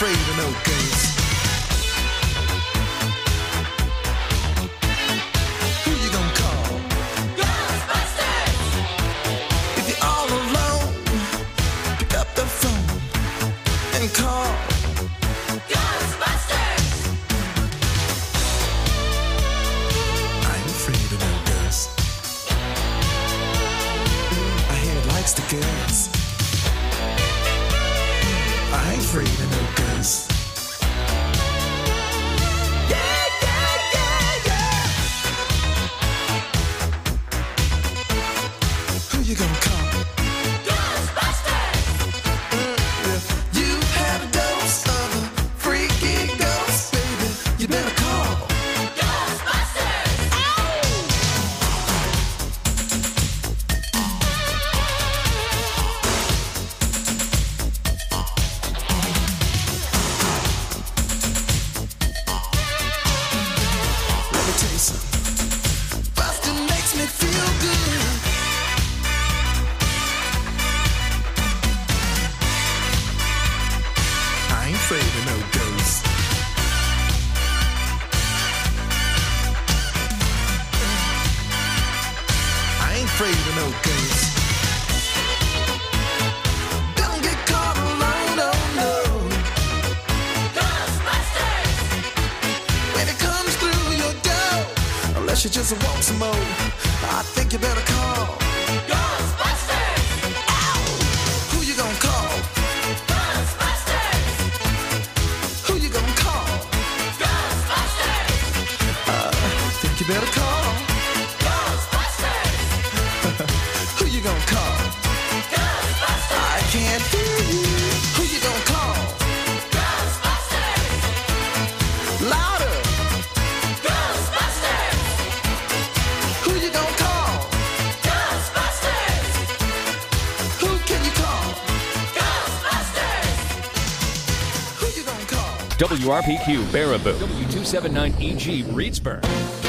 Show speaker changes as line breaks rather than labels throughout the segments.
afraid of no ghosts. Who you gonna call? Ghostbusters! If you're all alone, pick up the phone and call Ghostbusters! I ain't afraid of no ghosts. My head likes the girls. I ain't afraid of no ghosts. Yeah, yeah, yeah, yeah. Who you gonna call? Ghostbusters! If you had a dose of a freaky ghost, baby, you better call Ghostbusters! Let me tell you something. Bustin' makes me feel good. I ain't afraid of no ghosts. I ain't afraid of no ghosts. Don't get caught alone, oh no. Ghostbusters! When it comes through your door, unless you just want some more, I think you better call Ghostbusters! Ow! Who you gonna call? Ghostbusters! Who you gonna call? Ghostbusters! Think you better call Ghostbusters! Who you gonna call? Ghostbusters! I can't hear you. Who you gonna call? Ghostbusters! Louder! Ghostbusters! Who you gonna call? Ghostbusters! Who can you call? Ghostbusters! Who you gonna call?
WRPQ Baraboo, W279EG Reedsburg.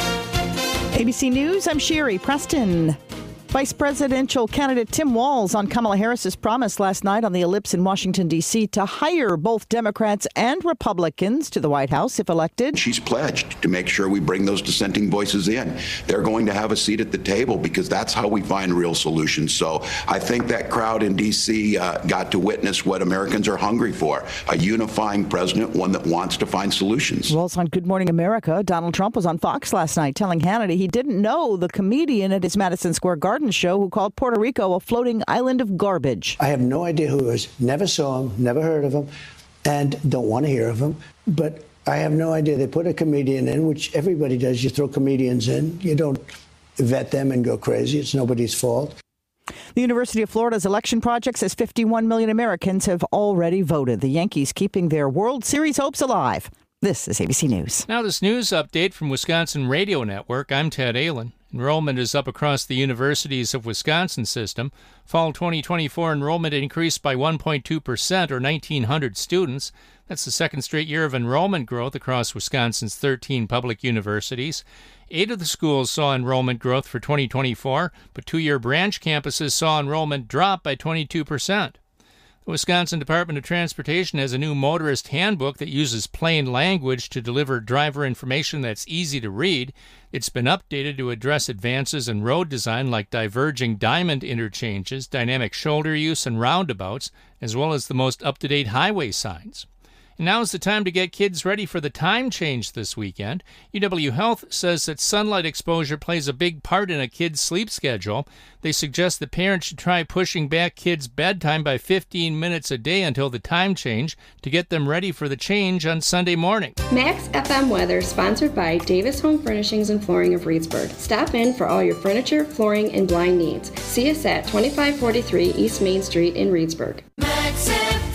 ABC News, I'm Sherry Preston. Vice presidential candidate Tim Walz on Kamala Harris's promise last night on the Ellipse in Washington, D.C. to hire both Democrats and Republicans to the White House if elected.
She's pledged to make sure we bring those dissenting voices in. They're going to have a seat at the table because that's how we find real solutions. So I think that crowd in D.C. got to witness what Americans are hungry for, a unifying president, one that wants to find solutions.
Walz on Good Morning America. Donald Trump was on Fox last night telling Hannity he didn't know the comedian at his Madison Square Garden show who called Puerto Rico a floating island of garbage.
I have no idea who he is. Never saw him, never heard of him, and don't want to hear of him. But I have no idea. They put a comedian in, which everybody does. You throw comedians in. You don't vet them and go crazy. It's nobody's fault.
The University of Florida's election project says 51 million Americans have already voted. The Yankees keeping their World Series hopes alive. This is ABC News.
Now this news update from Wisconsin Radio Network. I'm Ted Allen. Enrollment is up across the universities of Wisconsin system. Fall 2024 enrollment increased by 1.2%, or 1,900 students. That's the second straight year of enrollment growth across Wisconsin's 13 public universities. 8 of the schools saw enrollment growth for 2024, but 2-year branch campuses saw enrollment drop by 22%. The Wisconsin Department of Transportation has a new motorist handbook that uses plain language to deliver driver information that's easy to read. It's been updated to address advances in road design like diverging diamond interchanges, dynamic shoulder use, and roundabouts, as well as the most up-to-date highway signs. And now is the time to get kids ready for the time change this weekend. UW Health says that sunlight exposure plays a big part in a kid's sleep schedule. They suggest that parents should try pushing back kids' bedtime by 15 minutes a day until the time change to get them ready for the change on Sunday morning.
Max FM Weather, sponsored by Davis Home Furnishings and Flooring of Reedsburg. Stop in for all your furniture, flooring, and blind needs. See us at 2543 East Main Street in Reedsburg.
Max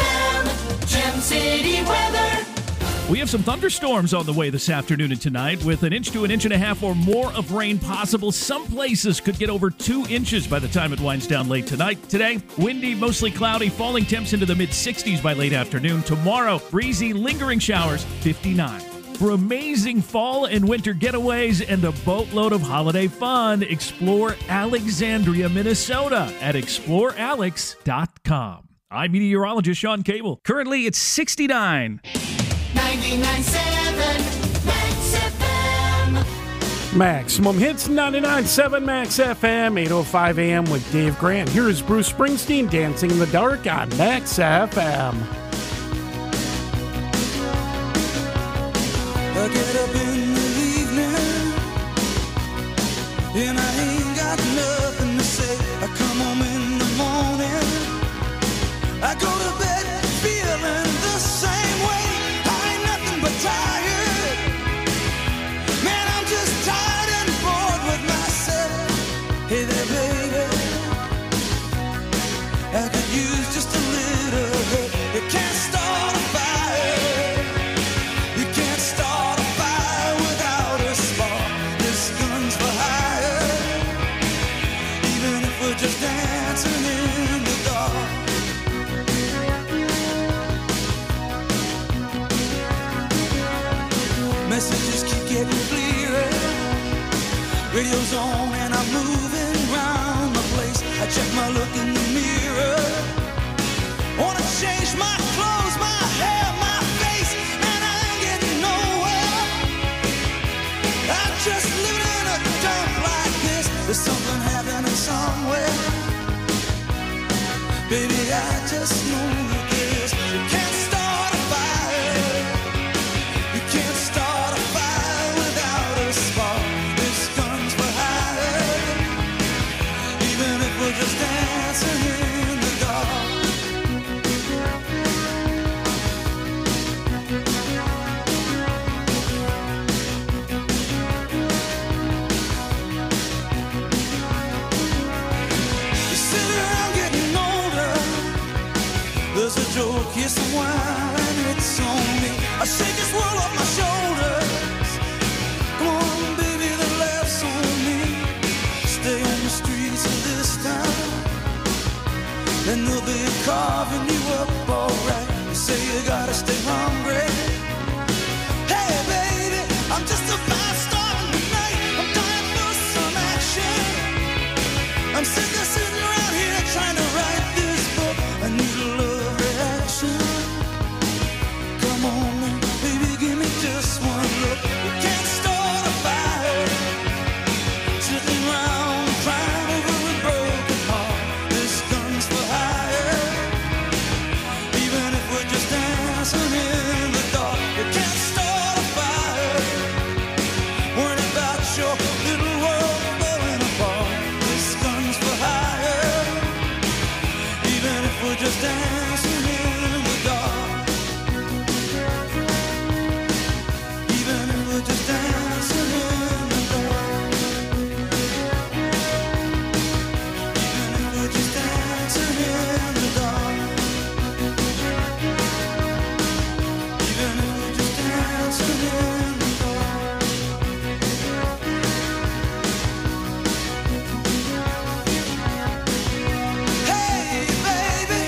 FM, Gem City weather.
We have some thunderstorms on the way this afternoon and tonight with 1 to 1.5 inches or more of rain possible. Some places could get over 2 inches by the time it winds down late tonight. Today, windy, mostly cloudy, falling temps into the mid-60s by late afternoon. Tomorrow, breezy, lingering showers, 59. For amazing fall and winter getaways and a boatload of holiday fun, explore Alexandria, Minnesota at explorealex.com. I'm meteorologist Sean Cable. Currently, it's 69.
99.7 Max FM.
Maximum Hits 99.7 Max FM, 8:05 a.m. with Dave Grant. Here is Bruce Springsteen, Dancing in the Dark on Max FM.
I get up in the evening and I ain't got nothing to say. I come home in the morning, I go to bed feeling the same way. I ain't nothing but tired. Man, I'm just tired and bored with myself. Hey there, baby, I could use just a little help. You can't start a fire. You can't start a fire without a spark. This gun's for hire. Even if we're just dancing in the dark. Messages keep getting clearer. Radio's on and I'm moving around the place. I check my look in the mirror. Wanna change my clothes, my hair, my face, and I ain't getting nowhere. I'm just living in a dump like this. There's something happening somewhere. Baby, I just know that this. You can't start a fire. You can't start a fire without a spark. This gun's for hire. Even if we're just dancing in the dark. You sit around getting older. There's a joke, here's some wine, it's on me. I shake this world off my shoulders. Come on, baby, the laughs on me. Stay on the streets of this town, and they'll be carving you up alright. You say you gotta stay hungry. Hey, baby, I'm just about starting tonight. I'm dying for some action. I'm sick of sitting around here trying to write this book. I need a love reaction. Come on now, baby, give me just one look. You can't start a fire sitting around crying over a broken heart. This gun's for hire. Even if we're just dancing in the dark, you can't start a fire. Worrying about your little world falling apart. This gun's for hire. Even if we're just dancing in the dark. Even if we're just dancing in the dark. Even if we're just dancing in the dark. Even if we're just dancing in the dark. Hey, baby.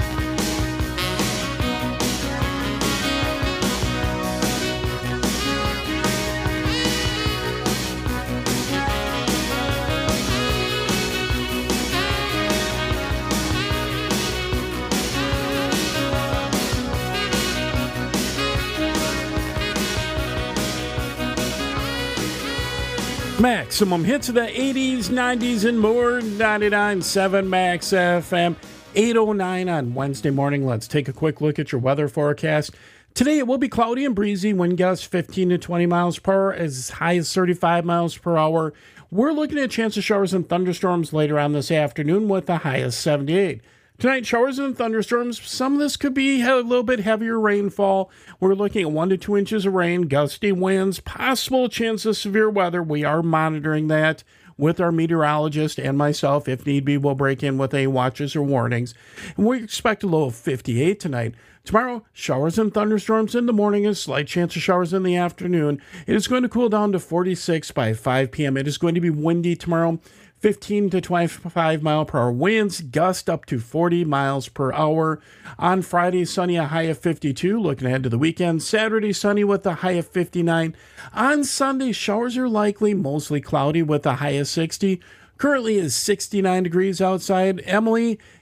Maximum hits of the 80s, 90s, and more. 99.7 Max FM, 8:09 on Wednesday morning. Let's take a quick look at your weather forecast. Today it will be cloudy and breezy. Wind gusts 15 to 20 miles per hour, as high as 35 miles per hour. We're looking at a chance of showers and thunderstorms later on this afternoon with a high of 78. Tonight, showers and thunderstorms. Some of this could be a little bit heavier rainfall. We're looking at 1 to 2 inches of rain, gusty winds, possible chance of severe weather. We are monitoring that with our meteorologist and myself. If need be, we'll break in with any watches or warnings. And we expect a low of 58 tonight. Tomorrow, showers and thunderstorms in the morning, a slight chance of showers in the afternoon. It is going to cool down to 46 by 5 p.m. It is going to be windy tomorrow. 15 to 25 mile per hour winds, gust up to 40 miles per hour. On Friday, sunny, a high of 52. Looking ahead to the weekend, Saturday, sunny with a high of 59. On Sunday, showers are likely, mostly cloudy with a high of 60. Currently is 69 degrees outside. Emily,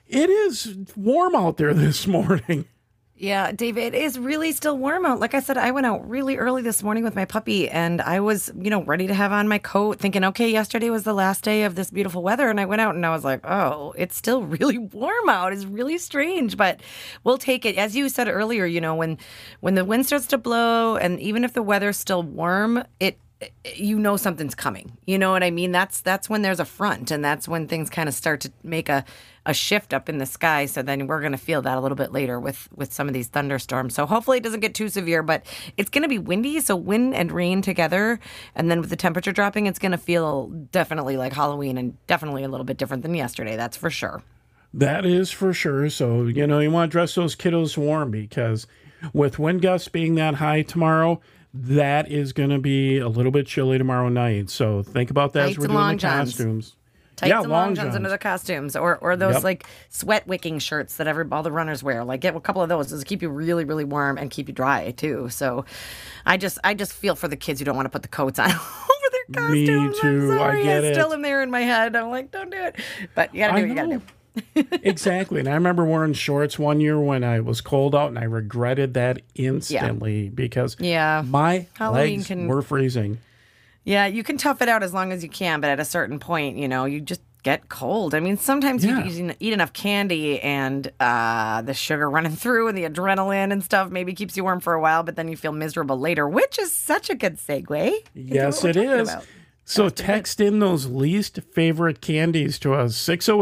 it is warm out there this morning.
Yeah, Dave, it is really still warm out. Like I said, I went out really early this morning with my puppy, and I was, ready to have on my coat, thinking, okay, yesterday was the last day of this beautiful weather, and I went out and I was like, oh, it's still really warm out. It's really strange, but we'll take it. As you said earlier, when the wind starts to blow, and even if the weather's still warm, something's coming. You know what I mean? That's when there's a front, and that's when things kind of start to make a shift up in the sky. So then we're going to feel that a little bit later with some of these thunderstorms. So hopefully it doesn't get too severe, but it's going to be windy. So wind and rain together. And then with the temperature dropping, it's going to feel definitely like Halloween and definitely a little bit different than yesterday. That's for sure.
That is for sure. So, you want to dress those kiddos warm, because with wind gusts being that high tomorrow, that is going to be a little bit chilly tomorrow night. So think about that as we're doing the costumes.
Tights and long johns under the costumes, or those like sweat wicking shirts that all the runners wear. Like get a couple of those to keep you really, really warm and keep you dry too. So I just feel for the kids who don't want to put the coats on over their costumes.
Me too.
I'm sorry.
I get
it's
it.
Still in there in my head. I'm like, don't do it. But you gotta do what you gotta do.
Exactly. And I remember wearing shorts one year when I was cold out, and I regretted that instantly because my
Halloween
legs were freezing.
Yeah, you can tough it out as long as you can, but at a certain point, you just get cold. I mean, sometimes you eat enough candy and the sugar running through and the adrenaline and stuff maybe keeps you warm for a while, but then you feel miserable later, which is such a good segue.
Yes, it is. About. So text in those least favorite candies to us,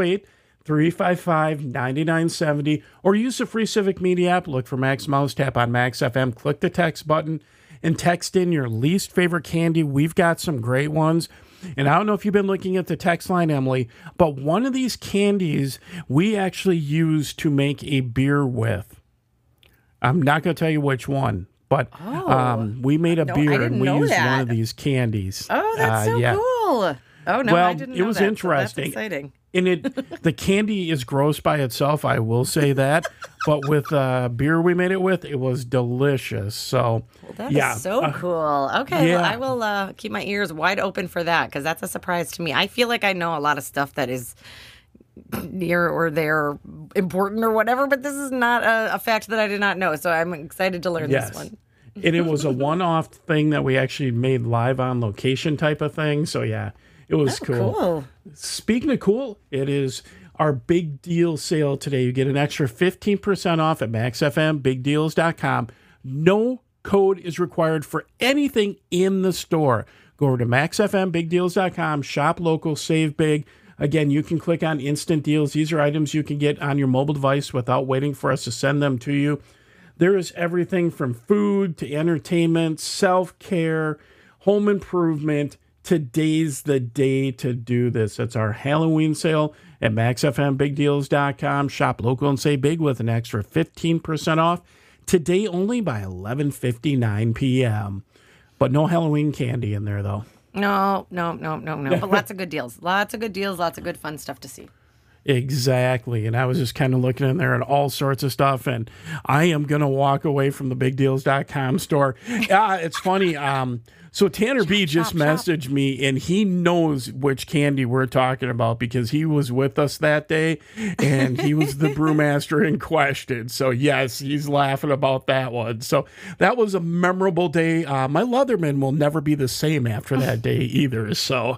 608-355-9970, or use the free Civic Media app. Look for Max Mouse, tap on Max FM, click the text button, and text in your least favorite candy. We've got some great ones. And I don't know if you've been looking at the text line, Emily, but one of these candies we actually use to make a beer with. I'm not going to tell you which one, but we made a beer and we used one of these candies.
Oh, that's so cool. Oh, no, I didn't know
it was
that,
interesting.
So that's exciting.
And the candy is gross by itself, I will say that. But with beer we made it with, it was delicious. So,
that is so cool. Okay, well, I will keep my ears wide open for that because that's a surprise to me. I feel like I know a lot of stuff that is near or there important or whatever, but this is not a fact that I did not know. So I'm excited to learn this one.
And it was a one-off thing that we actually made live on location type of thing. So, yeah. It was cool. Speaking of cool, it is our big deal sale today. You get an extra 15% off at MaxFMBigDeals.com. No code is required for anything in the store. Go over to MaxFMBigDeals.com, shop local, save big. Again, you can click on instant deals. These are items you can get on your mobile device without waiting for us to send them to you. There is everything from food to entertainment, self-care, home improvement. Today's the day to do this. It's our Halloween sale at MaxFMBigDeals.com. Shop local and save big with an extra 15% off. Today only by 11:59 p.m. But no Halloween candy in there, though.
No. But lots of good deals. Lots of good deals. Lots of good fun stuff to see.
Exactly. And I was just kind of looking in there at all sorts of stuff. And I am going to walk away from the BigDeals.com store. It's funny. So Tanner B just messaged me, and he knows which candy we're talking about because he was with us that day, and he was the brewmaster in question. So, yes, he's laughing about that one. So that was a memorable day. My Leatherman will never be the same after that day either. So...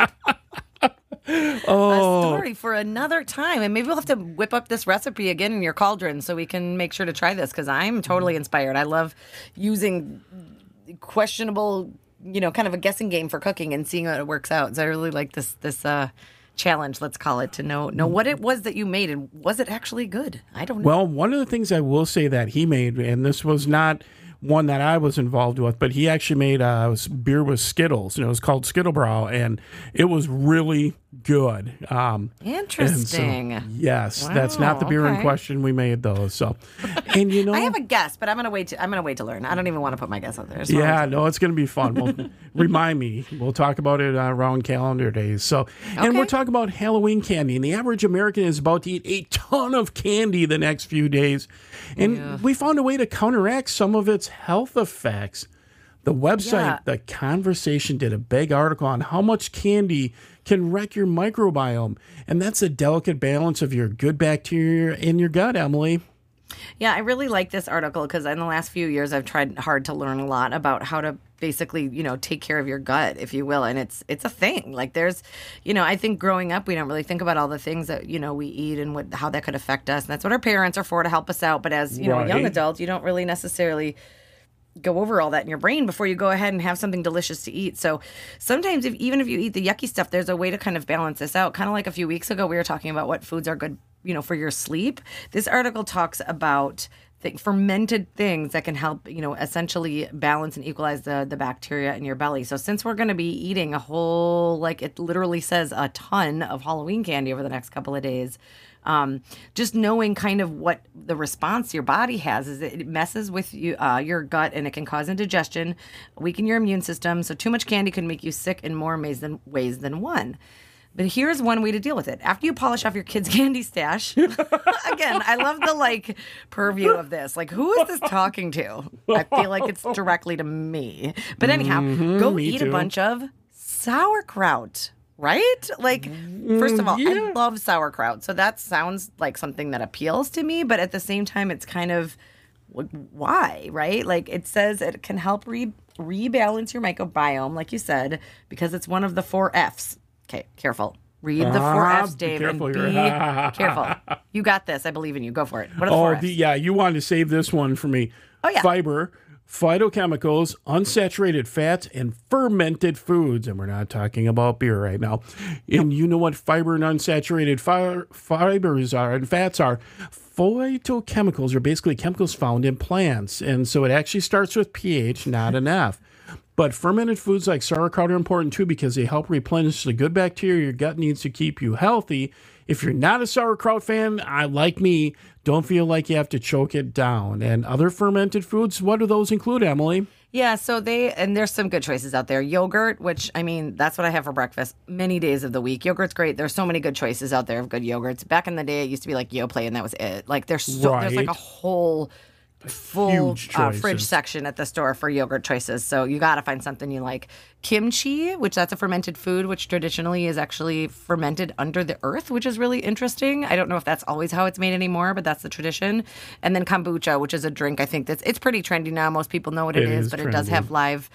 A story for another time, and maybe we'll have to whip up this recipe again in your cauldron so we can make sure to try this because I'm totally inspired. I love using questionable, kind of a guessing game for cooking and seeing how it works out. So I really like this challenge, let's call it, to know what it was that you made and was it actually good? I don't know.
Well, one of the things I will say that he made, and this was not one that I was involved with, but he actually made beer with Skittles, and it was called Skittlebrow, and it was really good.
Interesting.
So, yes, that's not the beer in question we made, though. So, and
I have a guess, but I'm gonna wait to learn. I don't even want to put my guess out there.
Yeah, no, it's gonna be fun. Well, remind me. We'll talk about it around calendar days. So, and we're talking about Halloween candy, and the average American is about to eat a ton of candy the next few days, and we found a way to counteract some of its health effects. The website, The Conversation, did a big article on how much candy can wreck your microbiome. And that's a delicate balance of your good bacteria in your gut, Emily.
Yeah, I really like this article because in the last few years, I've tried hard to learn a lot about how to basically, take care of your gut, if you will. And it's a thing. Like there's, I think growing up, we don't really think about all the things that, we eat and how that could affect us. And that's what our parents are for, to help us out. But as, a young adult, you don't really necessarily go over all that in your brain before you go ahead and have something delicious to eat. So sometimes even if you eat the yucky stuff, there's a way to kind of balance this out. Kind of like a few weeks ago, we were talking about what foods are good, for your sleep. This article talks about fermented things that can help, essentially balance and equalize the bacteria in your belly. So since we're going to be eating a whole, like it literally says, a ton of Halloween candy over the next couple of days, just knowing kind of what the response your body has is it messes with your gut, and it can cause indigestion, weaken your immune system. So too much candy can make you sick in more ways than one. But here's one way to deal with it. After you polish off your kid's candy stash, again, I love the purview of this. Like, who is this talking to? I feel like it's directly to me. But anyhow, go eat a bunch of sauerkraut. Right? Like, first of all, I love sauerkraut. So that sounds like something that appeals to me. But at the same time, it's kind of, why? Right? Like, it says it can help rebalance your microbiome, like you said, because it's one of the 4 Fs. Okay, careful. Read the 4 Fs, Dave,
careful,
and be careful. You got this. I believe in you. Go for it. What are the 4 Fs?
You wanted to save this one for me.
Oh, yeah.
Fiber, phytochemicals, unsaturated fats, and fermented foods. And we're not talking about beer right now. And you know what fiber and unsaturated fibers are and fats are? Phytochemicals are basically chemicals found in plants. And so it actually starts with pH, not an F. But fermented foods like sauerkraut are important too because they help replenish the good bacteria your gut needs to keep you healthy. If you're not a sauerkraut fan, like me, don't feel like you have to choke it down. And other fermented foods, what do those include, Emily?
Yeah, so there's some good choices out there. Yogurt, which, that's what I have for breakfast many days of the week. Yogurt's great. There's so many good choices out there of good yogurts. Back in the day, it used to be like Yoplait, and that was it. Like, there's like a whole full fridge section at the store for yogurt choices. So you got to find something you like. Kimchi, which that's a fermented food, which traditionally is actually fermented under the earth, which is really interesting. I don't know if that's always how it's made anymore, but that's the tradition. And then kombucha, which is a drink. I think it's pretty trendy now. Most people know what it is, but trendy. It does have live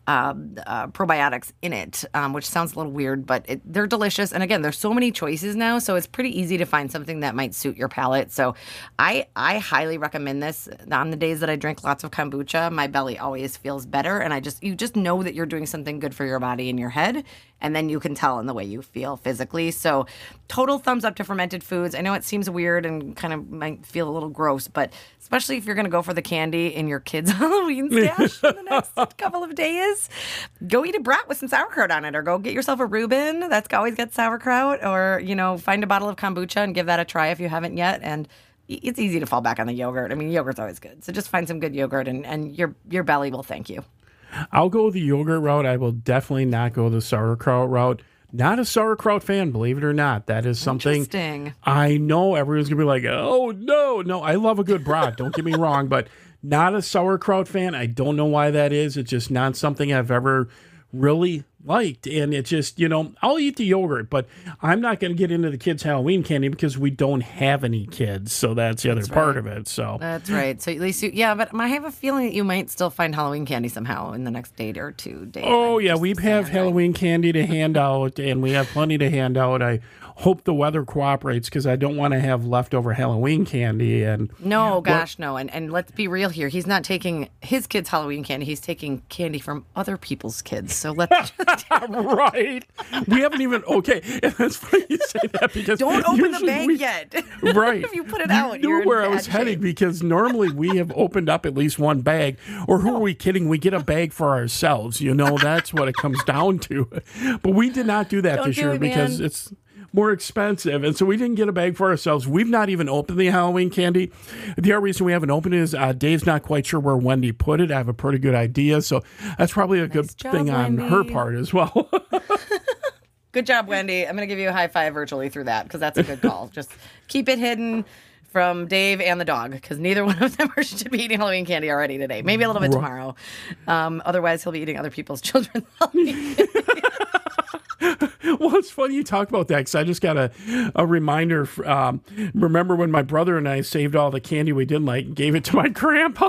probiotics in it, which sounds a little weird, but they're delicious. And again, there's so many choices now, so it's pretty easy to find something that might suit your palate. So I highly recommend this. On the days that I drink lots of kombucha, my belly always feels better, and you just know that you're doing something good for your body and your head, and then you can tell in the way you feel physically. So total thumbs up to fermented foods. I know it seems weird and kind of might feel a little gross, but especially if you're going to go for the candy in your kids' Halloween stash in the next couple of days, go eat a brat with some sauerkraut on it, or go get yourself a Reuben that's always got sauerkraut, or find a bottle of kombucha and give that a try if you haven't yet. And it's easy to fall back on the yogurt. Yogurt's always good. So just find some good yogurt, and your belly will thank you.
I'll go the yogurt route. I will definitely not go the sauerkraut route. Not a sauerkraut fan, believe it or not. That is something.
Interesting.
I know everyone's going to be like, oh, no. I love a good brat. Don't get me wrong, but not a sauerkraut fan. I don't know why that is. It's just not something I've ever really liked. And it's just, I'll eat the yogurt, but I'm not going to get into the kids' Halloween candy because we don't have any kids. So that's the other part of it. So
that's right. So at least but I have a feeling that you might still find Halloween candy somehow in the next day or 2 days.
Oh, yeah. We have Halloween candy to hand out, and we have plenty to hand out. I hope the weather cooperates because I don't want to have leftover Halloween candy. And
no. And let's be real here. He's not taking his kids' Halloween candy. He's taking candy from other people's kids. So let's
right. We haven't even okay. That's funny you say that because
don't open the bag yet.
Right.
If you put it out,
you knew where I was heading because normally we have opened up at least one bag. Or who are we kidding? We get a bag for ourselves. That's what it comes down to. But we did not do that this year because it's more expensive, and so we didn't get a bag for ourselves. We've not even opened the Halloween candy. The other reason we haven't opened it is Dave's not quite sure where Wendy put it. I have a pretty good idea, so that's probably a good thing on her part as well.
Good job, Wendy. I'm going to give you a high five virtually through that because that's a good call. Just keep it hidden. from Dave and the dog, because neither one of them should be eating Halloween candy already today. Maybe a little bit tomorrow. Otherwise, he'll be eating other people's children's Halloween candy.
Well, it's funny you talk about that, because I just got a reminder. Remember when my brother and I saved all the candy we didn't like and gave it to my grandpa?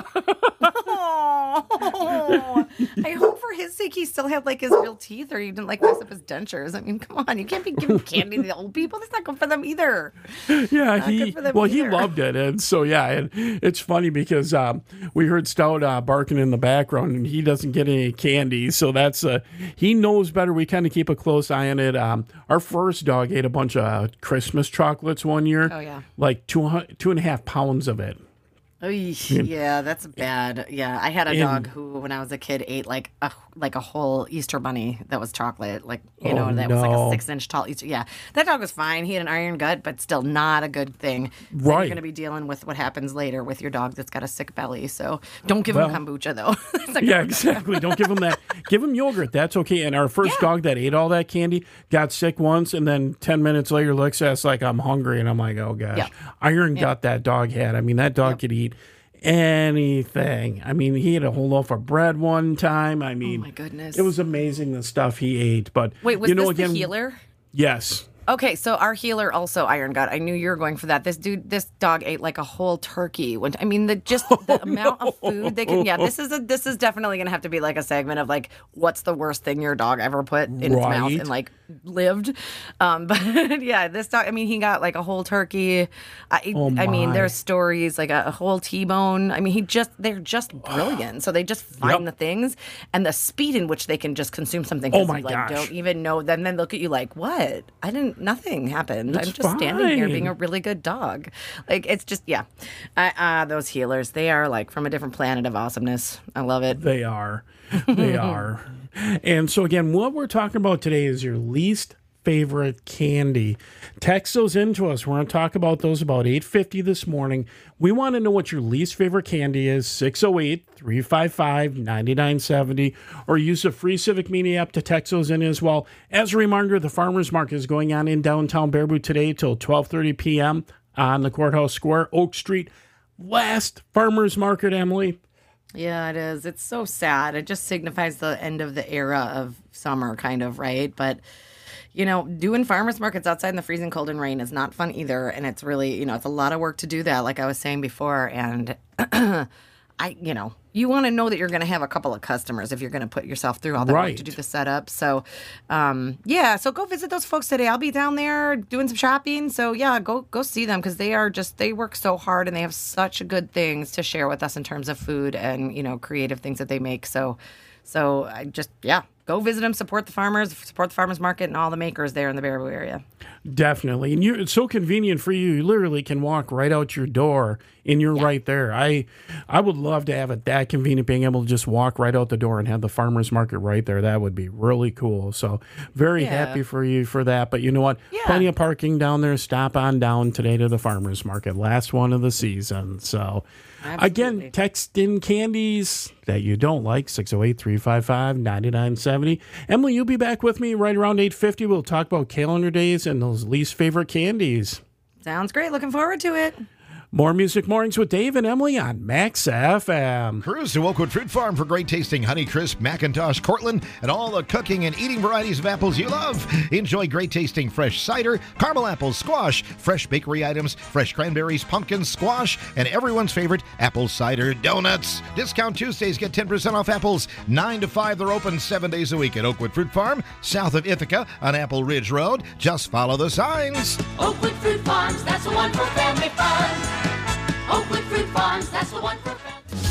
Oh, I hope for his sake he still had like his real teeth, or he didn't like mess up his dentures. I mean, come on, you can't be giving candy to the old people. That's not good for them either.
Yeah, he loved it, and so and it's funny because we heard Stout barking in the background, and he doesn't get any candy, so that's he knows better. We kind of keep a close eye on it. Our first dog ate a bunch of Christmas chocolates one year. Oh yeah, like 2.5 pounds of it.
Yeah, that's bad. Yeah, I had a dog who, when I was a kid, ate like a whole Easter bunny that was chocolate. Like, was like a 6-inch tall Easter. Yeah, that dog was fine. He had an iron gut, but still not a good thing. So
right.
You're going to be dealing with what happens later with your dog that's got a sick belly. So don't give him kombucha, though.
Exactly. Don't give him that. Give him yogurt. That's okay. And our first dog that ate all that candy got sick once, and then 10 minutes later looks at us like, I'm hungry. And I'm like, oh, gosh. Yeah. Iron gut that dog had. I mean, that dog could eat anything. I mean, he had a whole loaf of bread one time. I mean,
oh my goodness,
it was amazing the stuff he ate. But
wait, was this the healer?
Yes.
Okay, so our healer also iron gut. I knew you were going for that. This dog ate like a whole turkey. The amount of food they can. Yeah, this is definitely going to have to be like a segment of like, what's the worst thing your dog ever put in its mouth and like lived. But yeah, this dog. I mean, he got like a whole turkey. I mean, there's stories like a whole T-bone. I mean, they're just brilliant. So they just find the things, and the speed in which they can just consume something.
Oh my
gosh! Don't even know. Then look at you like, what? Nothing happened. I'm just standing here being a really good dog. Like, it's just, those healers, they are like from a different planet of awesomeness. I love it.
They are. They are. And so again, what we're talking about today is your least favorite candy. Text those into us. We're going to talk about those about 8:50 this morning. We want to know what your least favorite candy is. 608-355-9970, or use the free Civic Media app to text those in as well. As a reminder, the Farmers Market is going on in downtown Baraboo today till 12:30 p.m. on the Courthouse Square, Oak Street. Last Farmers Market, Emily.
Yeah, it is. It's so sad. It just signifies the end of the era of summer, kind of, right? But doing farmers markets outside in the freezing cold and rain is not fun either. And it's really, it's a lot of work to do that, like I was saying before. And you want to know that you're going to have a couple of customers if you're going to put yourself through all that work to do the setup. So, so go visit those folks today. I'll be down there doing some shopping. So yeah, go see them, because they work so hard, and they have such good things to share with us in terms of food and, creative things that they make. So I just, go visit them, support the farmers market and all the makers there in the Baraboo area.
Definitely. And it's so convenient for you. You literally can walk right out your door and you're right there. I would love to have it that convenient, being able to just walk right out the door and have the farmers market right there. That would be really cool. So very happy for you for that. But you know what? Yeah. Plenty of parking down there. Stop on down today to the farmers market. Last one of the season. So again, text in candies that you don't like, 608-355-9970. Emily, you'll be back with me right around 8:50. We'll talk about calendar days and those least favorite candies.
Sounds great. Looking forward to it.
More Music Mornings with Dave and Emily on Max FM.
Cruise to Oakwood Fruit Farm for great tasting Honeycrisp, Macintosh, Cortland, and all the cooking and eating varieties of apples you love. Enjoy great tasting fresh cider, caramel apples, squash, fresh bakery items, fresh cranberries, pumpkins, squash, and everyone's favorite apple cider donuts. Discount Tuesdays, get 10% off apples. 9 to 5, they're open 7 days a week at Oakwood Fruit Farm, south of Ithaca on Apple Ridge Road. Just follow the signs.
Oakwood Fruit Farms, that's the one for family fun. Oakwood Fruit Farms, that's the one for family.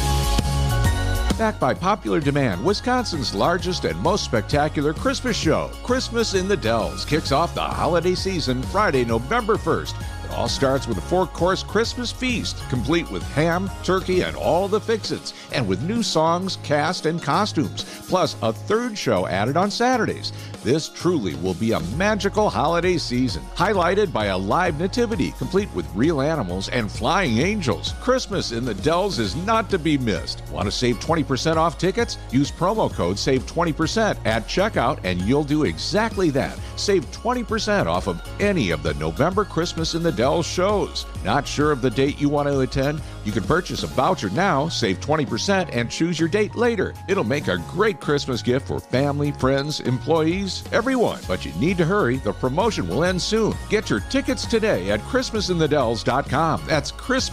Backed by popular demand, Wisconsin's largest and most spectacular Christmas show, Christmas in the Dells, kicks off the holiday season Friday, November 1st. It all starts with a 4-course Christmas feast, complete with ham, turkey, and all the fix-its, and with new songs, cast, and costumes, plus a third show added on Saturdays. This truly will be a magical holiday season, highlighted by a live nativity, complete with real animals and flying angels. Christmas in the Dells is not to be missed. Want to save 20% off tickets? Use promo code SAVE20% at checkout and you'll do exactly that. Save 20% off of any of the November Christmas in the Dells Dells shows. Not sure of the date you want to attend? You can purchase a voucher now, save 20%, and choose your date later. It'll make a great Christmas gift for family, friends, employees, everyone. But you need to hurry. The promotion will end soon. Get your tickets today at ChristmasInTheDells.com. That's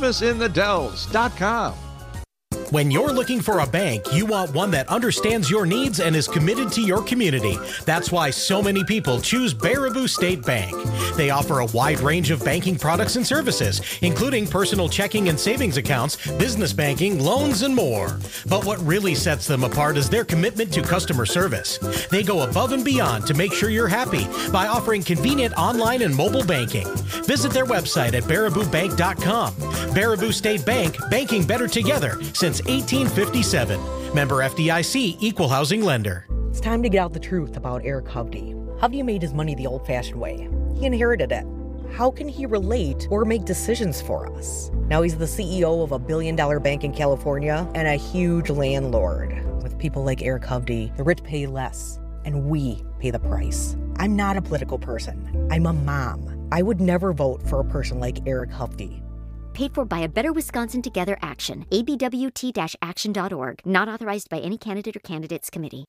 ChristmasInTheDells.com.
When you're looking for a bank, you want one that understands your needs and is committed to your community. That's why so many people choose Baraboo State Bank. They offer a wide range of banking products and services, including personal checking and savings accounts, business banking, loans, and more. But what really sets them apart is their commitment to customer service. They go above and beyond to make sure you're happy by offering convenient online and mobile banking. Visit their website at baraboobank.com. Baraboo State Bank, banking better together since 1857. Member FDIC, Equal Housing Lender.
It's time to get out the truth about Eric Hovde. Hovde made his money the old-fashioned way. He inherited it. How can he relate or make decisions for us? Now he's the CEO of a billion-dollar bank in California and a huge landlord. With people like Eric Hovde, the rich pay less, and we pay the price. I'm not a political person. I'm a mom. I would never vote for a person like Eric Hovde.
Paid for by a Better Wisconsin Together Action. abwt-action.org. Not authorized by any candidate or candidates committee.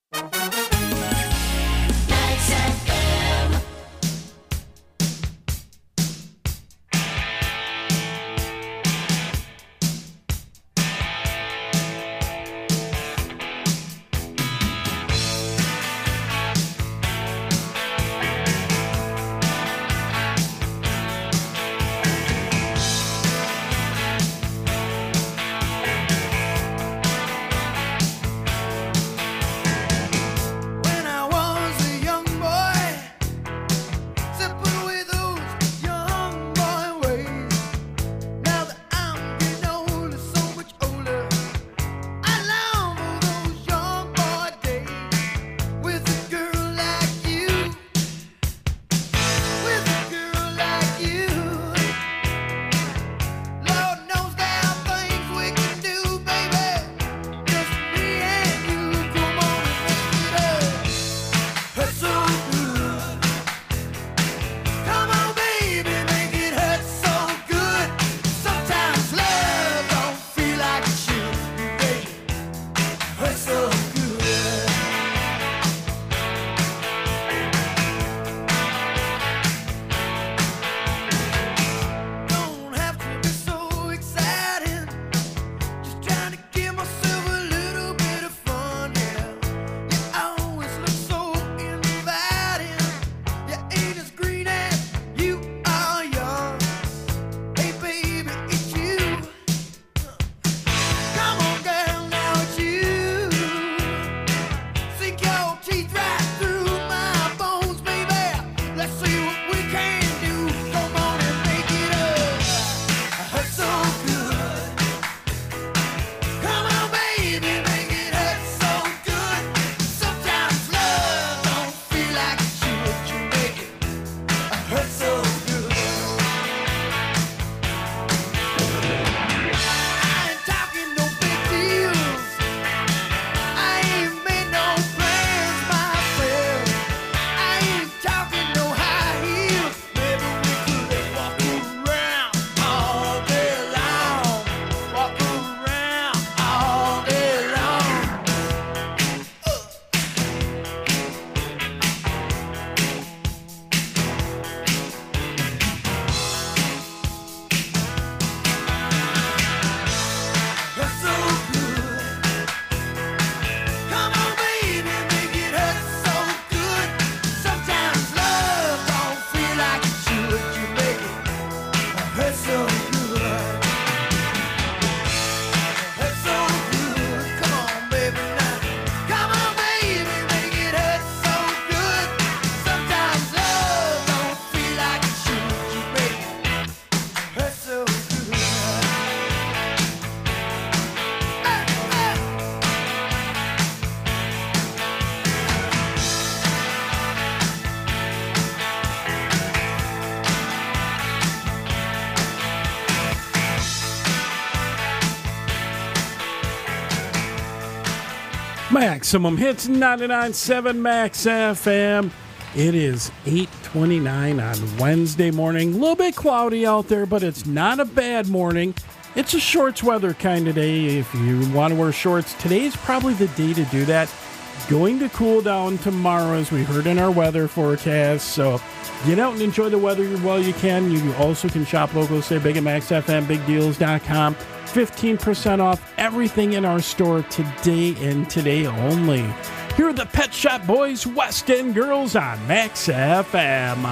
Maximum Hits 99.7 Max FM. It is 8:29 on Wednesday morning. A little bit cloudy out there, but it's not a bad morning. It's a shorts weather kind of day. If you want to wear shorts, today is probably the day to do that. Going to cool down tomorrow, as we heard in our weather forecast. So get out and enjoy the weather while you can. You also can shop local, Save Big at MaxFM, BigDeals.com. 15% off everything in our store today and today only. Here are the Pet Shop Boys, West End Girls on Max FM.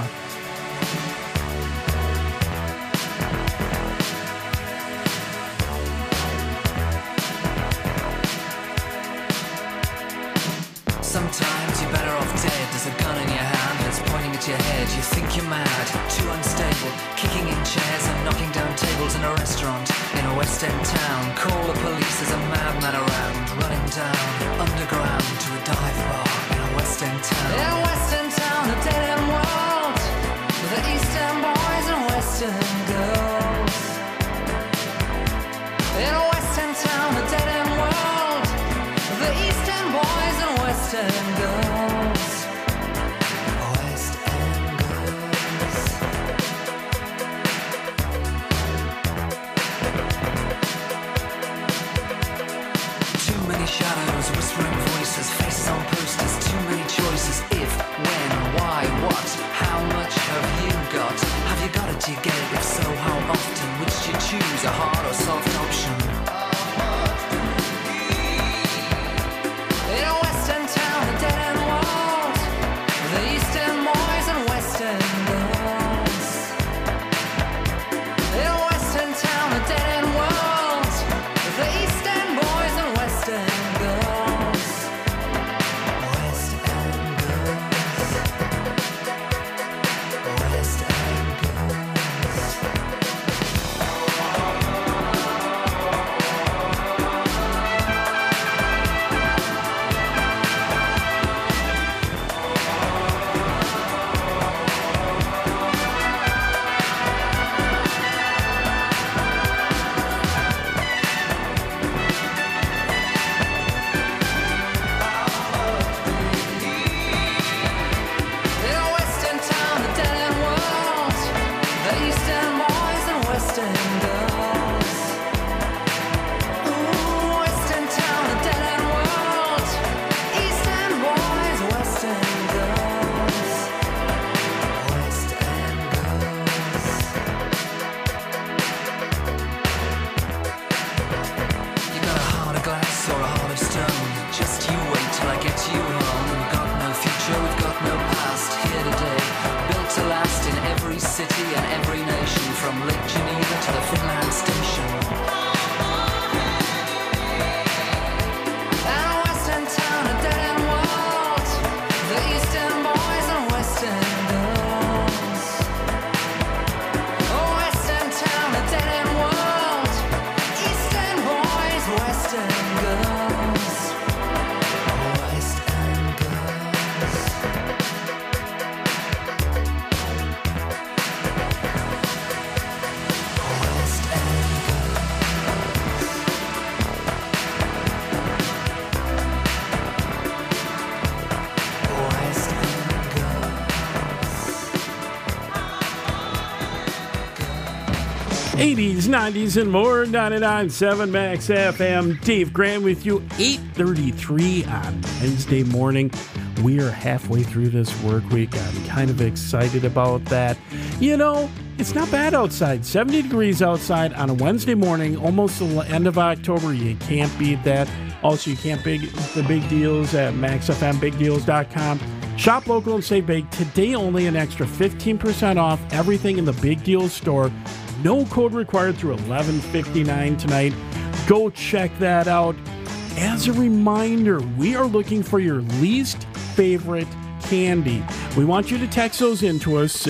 Sometimes you're better off dead. There's a gun in your hand that's pointing at your head. You think you're mad, too unstable, kicking in chairs and knocking down tables in a restaurant in a West End town. Call the police, there's a madman around, running down underground to a dive bar in a West End town. In a West End town, a dead end world, with the East End boys and West End girls. In a West End town, a dead end world, with the East End boys and West End girls. West End girls. Too many shadows, whispering voices, faces on posters, too many choices. If, when, why, what, how much have you got? Have you got it, do you get it? If so, how often? Which do you choose, a hard or soft option? In a West End town, a dead end world, the East End boys and West End girls. In a West End town, a dead end world, the East End boys and West End girls. West End girls. West End girls. In a West End town, a dead end world, the East End boys and West End girls. Ooh, West End town, a dead end world, East End boys, West End girls. West End girls. You got a heart of glass or a heart of stone. Just you wait till I get you home. We've got no future, we've got no past. Here today, built to last in every city and every nation, from Lake Geneva to the Finland Station. And a West End town, a dead end world, the East End boys and West End girls. Oh, West End town, a dead end world, East End boys, West End girls. West End girls. West End girls. West End girls.
80s, 90s, and more. 99.7 Max FM. Dave Grant with you. 8:33 on Wednesday morning. We are halfway through this work week. I'm kind of excited about that. You know, it's not bad outside. 70 degrees outside on a Wednesday morning, almost the end of October. You can't beat that. Also, you can't beat the big deals at MaxFMBigDeals.com. Shop local and save big. Today, only an extra 15% off everything in the Big Deals store. No code required through 11:59 tonight. Go check that out. As a reminder, we are looking for your least favorite candy. We want you to text those in to us,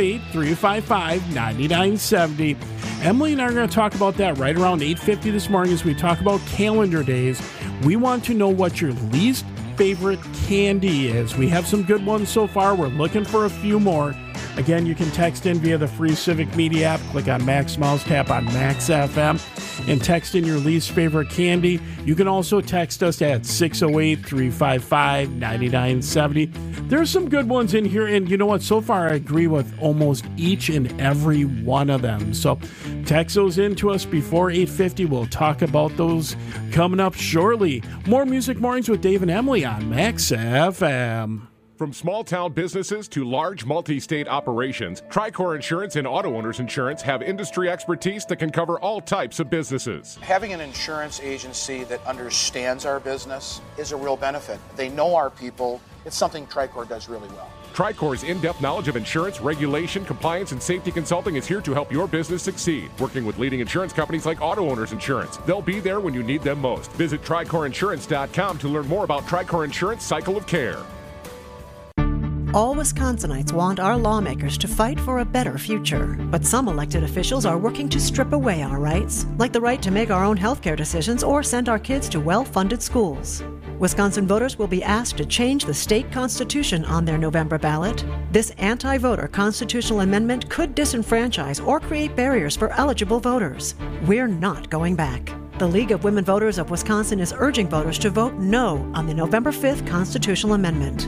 608-355-9970. Emily and I are going to talk about that right around 8:50 this morning as we talk about calendar days. We want to know what your least favorite candy is. We have some good ones so far. We're looking for a few more. Again, you can text in via the free Civic Media app. Click on Max Mouse, tap on Max FM, and text in your least favorite candy. You can also text us at 608-355-9970. There's some good ones in here, and you know what? So far, I agree with almost each and every one of them. So text those in to us before 8:50. We'll talk about those coming up shortly. More Music Mornings with Dave and Emily on Max FM.
From small-town businesses to large multi-state operations, Tricor Insurance and Auto Owners Insurance have industry expertise that can cover all types of businesses.
Having an insurance agency that understands our business is a real benefit. They know our people. It's something Tricor does really well.
Tricor's in-depth knowledge of insurance, regulation, compliance, and safety consulting is here to help your business succeed. Working with leading insurance companies like Auto Owners Insurance. They'll be there when you need them most. Visit TricorInsurance.com to learn more about Tricor Insurance Cycle of Care.
All Wisconsinites want our lawmakers to fight for a better future. But some elected officials are working to strip away our rights, like the right to make our own healthcare decisions or send our kids to well-funded schools. Wisconsin voters will be asked to change the state constitution on their November ballot. This anti-voter constitutional amendment could disenfranchise or create barriers for eligible voters. We're not going back. The League of Women Voters of Wisconsin is urging voters to vote no on the November 5th constitutional amendment.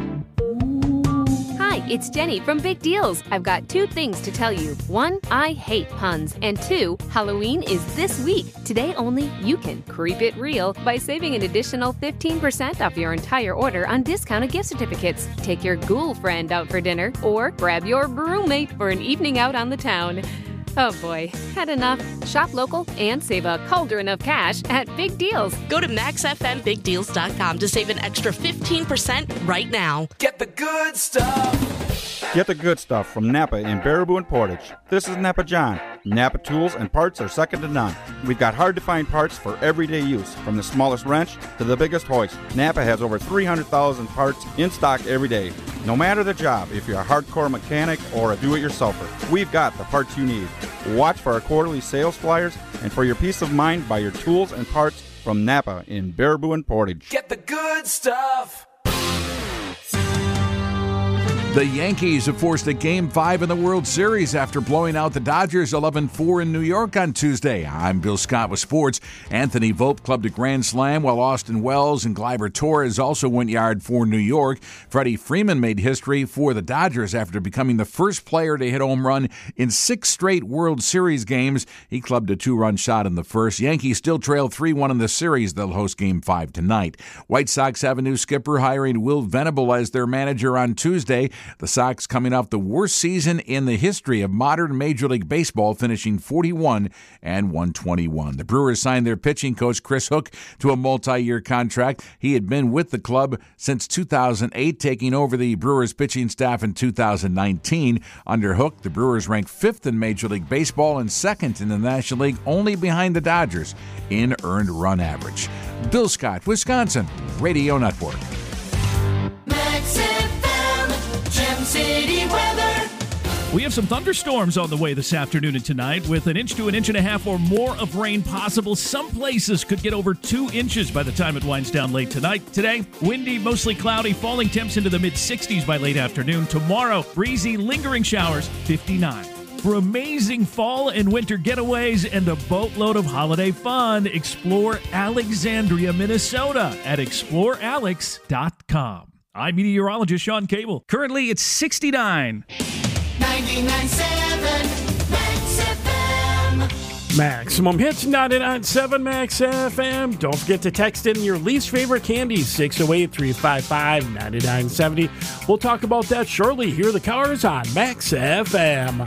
Hi, it's Jenny from Big Deals. I've got 2 things to tell you. 1, I hate puns. And 2, Halloween is this week. Today only, you can creep it real by saving an additional 15% off your entire order on discounted gift certificates. Take your ghoul friend out for dinner or grab your roommate for an evening out on the town. Oh boy, had enough? Shop local and save a cauldron of cash at Big Deals.
Go to MaxFMBigDeals.com to save an extra 15% right now.
Get the good stuff.
Get the good stuff from Napa in Baraboo and Portage. This is Napa John. Napa tools and parts are second to none. We've got hard-to-find parts for everyday use, from the smallest wrench to the biggest hoist. Napa has over 300,000 parts in stock every day. No matter the job, if you're a hardcore mechanic or a do-it-yourselfer, we've got the parts you need. Watch for our quarterly sales flyers, and for your peace of mind, buy your tools and parts from Napa in Baraboo and Portage.
Get the good stuff.
The Yankees have forced a Game 5 in the World Series after blowing out the Dodgers 11-4 in New York on Tuesday. I'm Bill Scott with sports. Anthony Vogt clubbed a grand slam, while Austin Wells and Gleyber Torres also went yard for New York. Freddie Freeman made history for the Dodgers after becoming the first player to hit a home run in 6 straight World Series games. He clubbed a 2-run shot in the first. Yankees still trail 3-1 in the series. They'll host Game 5 tonight. White Sox have a new skipper, hiring Will Venable as their manager on Tuesday. The Sox coming off the worst season in the history of modern Major League Baseball, finishing 41-121. The Brewers signed their pitching coach, Chris Hook, to a multi-year contract. He had been with the club since 2008, taking over the Brewers pitching staff in 2019. Under Hook, the Brewers ranked 5th in Major League Baseball and 2nd in the National League, only behind the Dodgers in earned run average. Bill Scott, Wisconsin Radio Network.
City weather. We have some thunderstorms on the way this afternoon and tonight, with 1 to 1.5 inches or more of rain possible. Some places could get over 2 inches by the time it winds down late tonight. Today, windy, mostly cloudy, falling temps into the mid-60s by late afternoon. Tomorrow, breezy, lingering showers, 59. For amazing fall and winter getaways and a boatload of holiday fun, explore Alexandria, Minnesota at explorealex.com. I'm meteorologist Sean Cable. Currently, it's 69.
99.7 Max FM.
Maximum hits, 99.7 Max FM. Don't forget to text in your least favorite candies, 608-355-9970. We'll talk about that shortly. Here are the Cars on Max FM.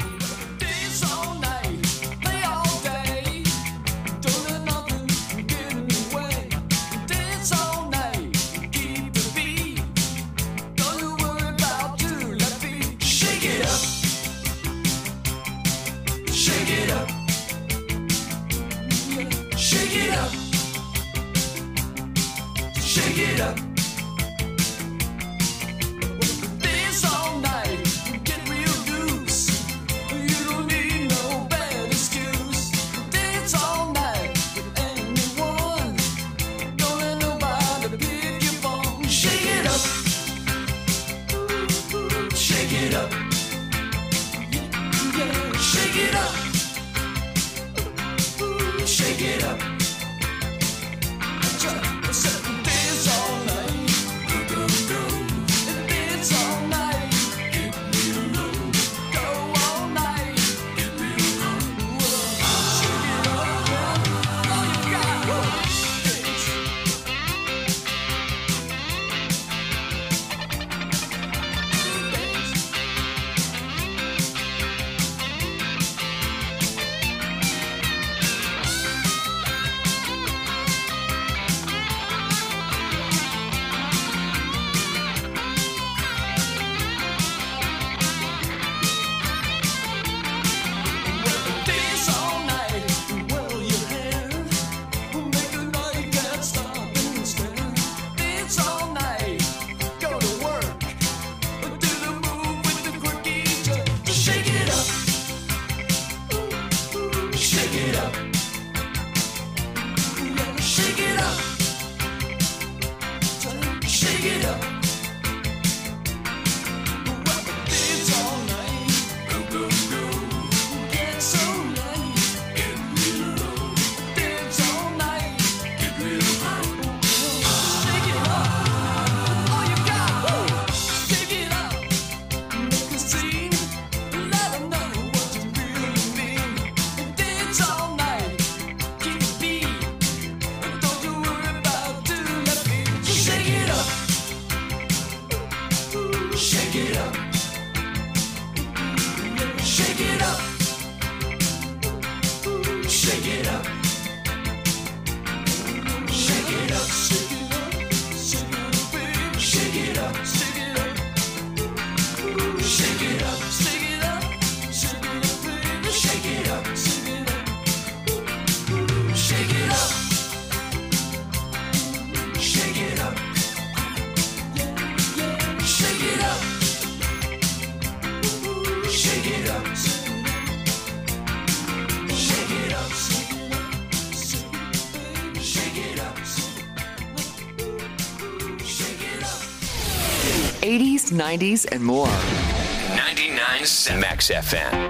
Shake it up. Dance all night. Get real loose. You don't need no bad excuse. Dance all night with anyone. Don't let nobody pick your phone. Shake it up. Shake it up. Yeah, shake it up. Shake it up. Dance all night. Dance it up. Well, dance all night. Go, go, go. Get so light. Get real low. Dance all night. Get real high. Shake it up. All you got. Shake it up. Make a scene. Let 'em know what you really mean. Dance all night. Keep the beat. Don't you worry about doing that beat. Shake it up. Shake it up. Shake it up. Shake it up. Shake it up. Shake it up. Shake it up. Shake it up. Shake it up. Shake it up, baby. Shake it up. Shake it up. Shake it up. Shake it up. Shake it up. Shake it up. Shake it up. Shake it up. Shake it up.
80s, 90s, and more. 99.7 Max FM.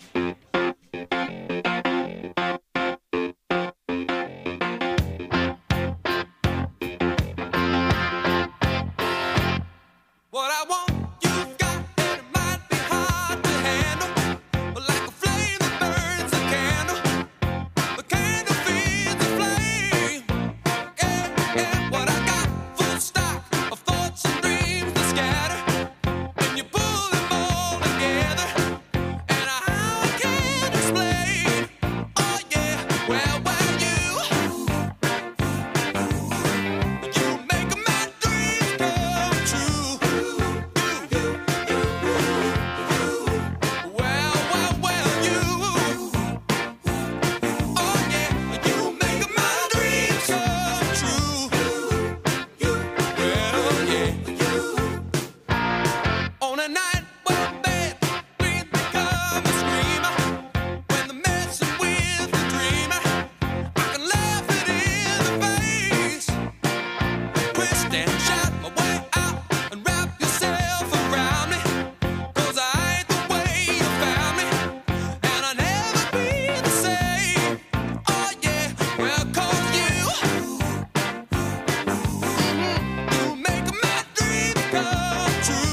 What I want, you've got, and it might be hard to handle. But like a flame that burns a candle, the candle feeds the flame. Yeah, yeah, what I got, full stock of thoughts and dreams that scatter. When you pull them all together, and how I can't explain. Oh yeah, well, you make my dreams come true. On a night when bad dreams become a screamer, when they're messing with the dreamer, I can laugh it in the face, twist and shout my way out and wrap yourself around me, 'cause I ain't the way you found me, and I'll never be the same. Oh yeah, well, 'cause you make my dreams come true.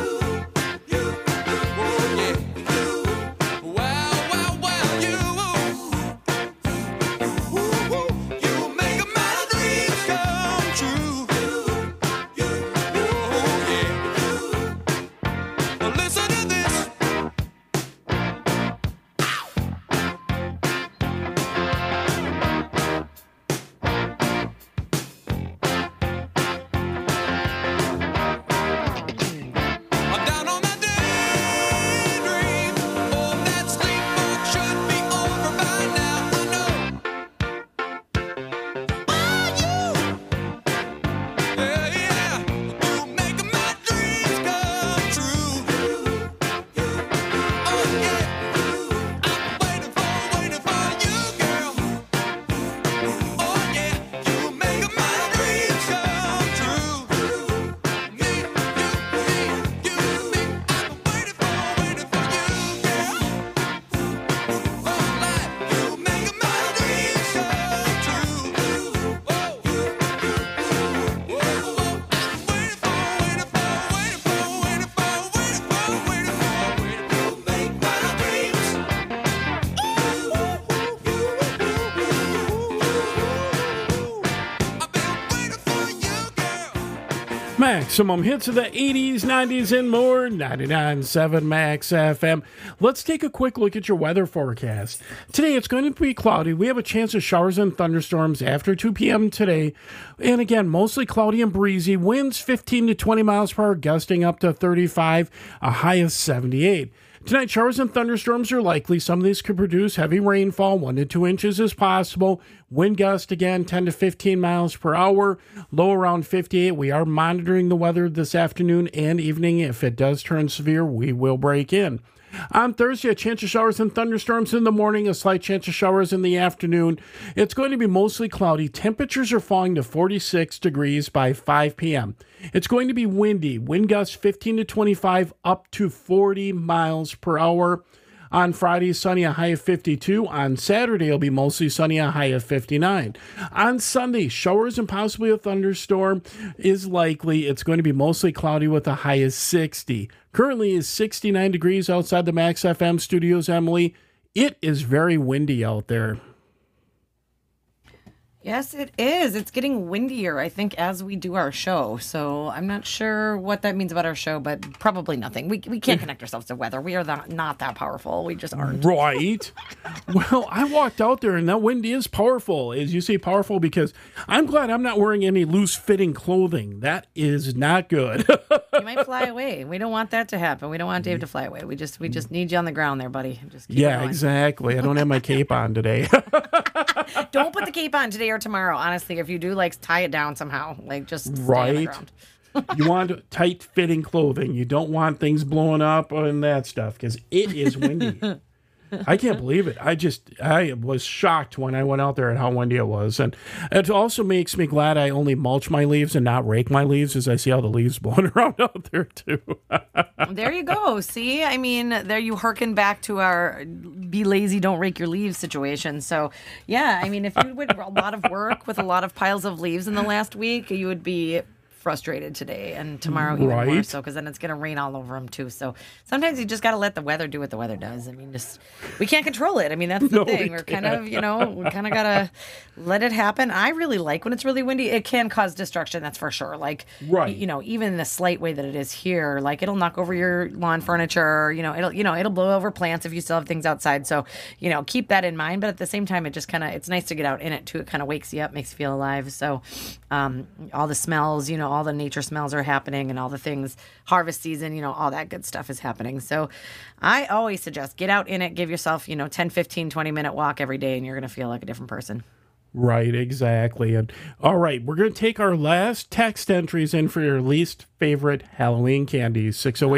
Maximum hits of the 80s, 90s, and more. 99.7 Max FM. Let's take a quick look at your weather forecast. Today, it's going to be cloudy. We have a chance of showers and thunderstorms after 2 p.m. today. And again, mostly cloudy and breezy. Winds 15 to 20 miles per hour, gusting up to 35, a high of 78. Tonight, showers and thunderstorms are likely. Some of these could produce heavy rainfall. 1 to 2 inches is possible. Wind gust again, 10 to 15 miles per hour. Low around 58. We are monitoring the weather this afternoon and evening. If it does turn severe, we will break in. On Thursday, a chance of showers and thunderstorms in the morning, a slight chance of showers in the afternoon. It's going to be mostly cloudy. Temperatures are falling to 46 degrees by 5 p.m. It's going to be windy. Wind gusts 15 to 25 up to 40 miles per hour. On Friday, sunny, a high of 52. On Saturday, it'll be mostly sunny, a high of 59. On Sunday, showers and possibly a thunderstorm is likely. It's going to be mostly cloudy with a high of 60. Currently is 69 degrees outside the Max FM studios, Emily. It is very windy out there.
Yes, it is. It's getting windier, I think, as we do our show. So I'm not sure what that means about our show, but probably nothing. We can't connect ourselves to weather. We are not that powerful. We just aren't.
Right. Well, I walked out there, and that wind is powerful. As you say, powerful, because I'm glad I'm not wearing any loose-fitting clothing. That is not good.
You might fly away. We don't want that to happen. We don't want Dave to fly away. We just need you on the ground there, buddy. Just keep it
Yeah,
going.
exactly. I don't have my cape on today.
Don't put the cape on today or tomorrow. Honestly, if you do, like, tie it down somehow. Like, just stay on the ground.
You want tight-fitting clothing. You don't want things blowing up and that stuff, because it is windy. I can't believe it. I was shocked when I went out there at how windy it was. And it also makes me glad I only mulch my leaves and not rake my leaves, as I see all the leaves blowing around out there, too.
There you go. See, I mean, there you hearken back to our be lazy, don't rake your leaves situation. So, yeah, I mean, if you would a lot of work with a lot of piles of leaves in the last week, you would be frustrated today and tomorrow even more
Right.
so, because then it's going to rain all over them too. So sometimes you just got to let the weather do what the weather does. I mean, we can't control it. I mean, that's the
No,
thing.
we
We're kind of, we kind of got to let it happen. I really like when it's really windy. It can cause destruction, that's for sure. Like,
Right.
Even the slight way that it is here, like it'll knock over your lawn furniture, it'll blow over plants if you still have things outside. So, keep that in mind. But at the same time, it just it's nice to get out in it too. It kind of wakes you up, makes you feel alive. So, all the smells, all the nature smells are happening, and all the things, harvest season, all that good stuff is happening. So I always suggest get out in it, give yourself, 10, 15, 20-minute walk every day, and you're going to feel like a different person.
Right, exactly. And all right, we're going to take our last text entries in for your least favorite Halloween candies.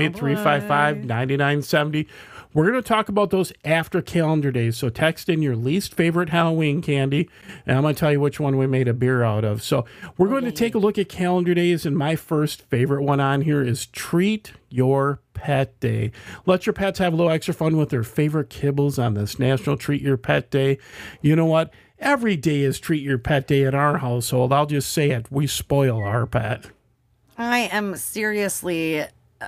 608-355-9970. We're going to talk about those after calendar days. So text in your least favorite Halloween candy, and I'm going to tell you which one we made a beer out of. So we're going to take a look at calendar days, and my first favorite one on here is Treat Your Pet Day. Let your pets have a little extra fun with their favorite kibbles on this National Treat Your Pet Day. You know what? Every day is Treat Your Pet Day in our household. I'll just say it. We spoil our pet.
I am seriously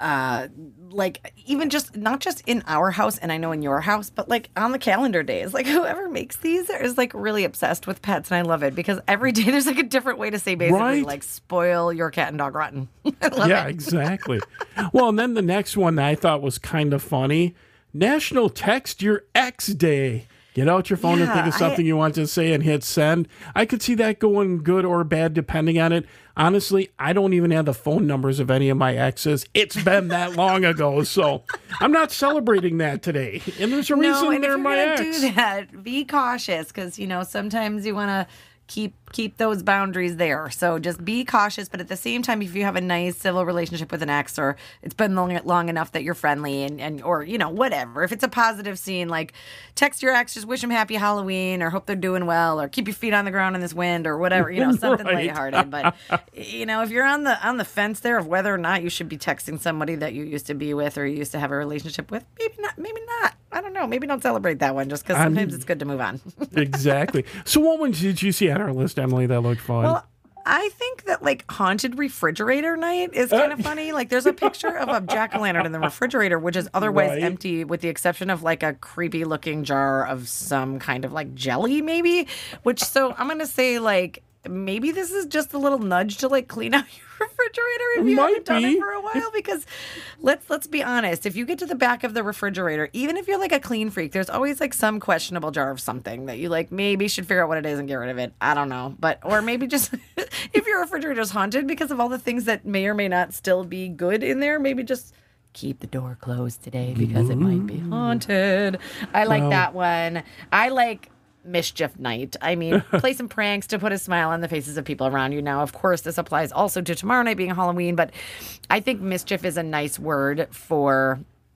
even just not just in our house, and I know in your house, but like on the calendar days, like whoever makes these is like really obsessed with pets, and I love it because every day there's like a different way to say basically
Right.
like spoil your cat and dog rotten. I love
Yeah,
it.
exactly. Well, and then the next one that I thought was kind of funny, National Text Your Ex Day. Get out your phone and think of something you want to say and hit send. I could see that going good or bad depending on it. Honestly, I don't even have the phone numbers of any of my exes. It's been that long ago, so I'm not celebrating that today. And there's a reason
and
they're
if you're
my
gonna
ex.
do that, be cautious because sometimes you want to keep those boundaries there. So just be cautious, but at the same time, if you have a nice civil relationship with an ex, or it's been long enough that you're friendly and or whatever, if it's a positive scene, like text your ex, just wish them happy Halloween, or hope they're doing well, or keep your feet on the ground in this wind, or whatever, something
Right.
lighthearted. But if you're on the fence there of whether or not you should be texting somebody that you used to be with or you used to have a relationship with, maybe not. I don't know. Maybe don't celebrate that one, just because sometimes it's good to move on.
Exactly. So what ones did you see on our list, Emily, that looked fun?
Well, I think that like haunted refrigerator night is kind of funny. Like there's a picture of a jack-o'-lantern in the refrigerator, which is otherwise
Right.
empty with the exception of like a creepy looking jar of some kind of like jelly maybe, so I'm going to say like maybe this is just a little nudge to like clean out your refrigerator if you haven't done it for a while, because let's be honest, if you get to the back of the refrigerator, even if you're like a clean freak, there's always like some questionable jar of something that you like maybe should figure out what it is and get rid of it. I don't know, or maybe just if your refrigerator's haunted because of all the things that may or may not still be good in there, maybe just keep the door closed today because it might be haunted. I like
Well-
that one. I like mischief night. I mean, play some pranks to put a smile on the faces of people around you. Now, of course, this applies also to tomorrow night being Halloween, but I think mischief is a nice word for